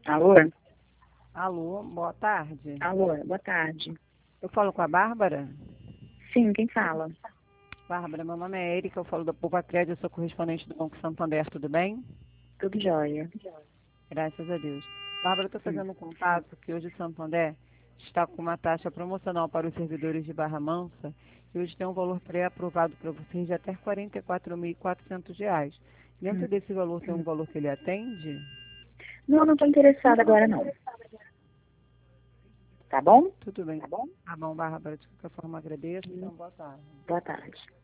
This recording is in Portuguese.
Alô? Alô, boa tarde. Alô, boa tarde. Eu falo com a Bárbara? Sim, quem fala? Bárbara, meu nome é Erika, eu falo da Poupa Crédito, eu sou correspondente do Banco Santander, tudo bem? Tudo jóia. Graças a Deus. Bárbara, eu estou Hum. fazendo um contato que hoje o Santander está com uma taxa promocional para os servidores de Barra Mansa e hoje tem um valor pré-aprovado para vocês de até R$ 44.400. Dentro Hum. desse valor tem um valor que ele atende? Não, não estou interessada agora não. Tá bom? Tudo bem. Tá bom, Bárbara, de qualquer forma agradeço, então boa tarde. Boa tarde.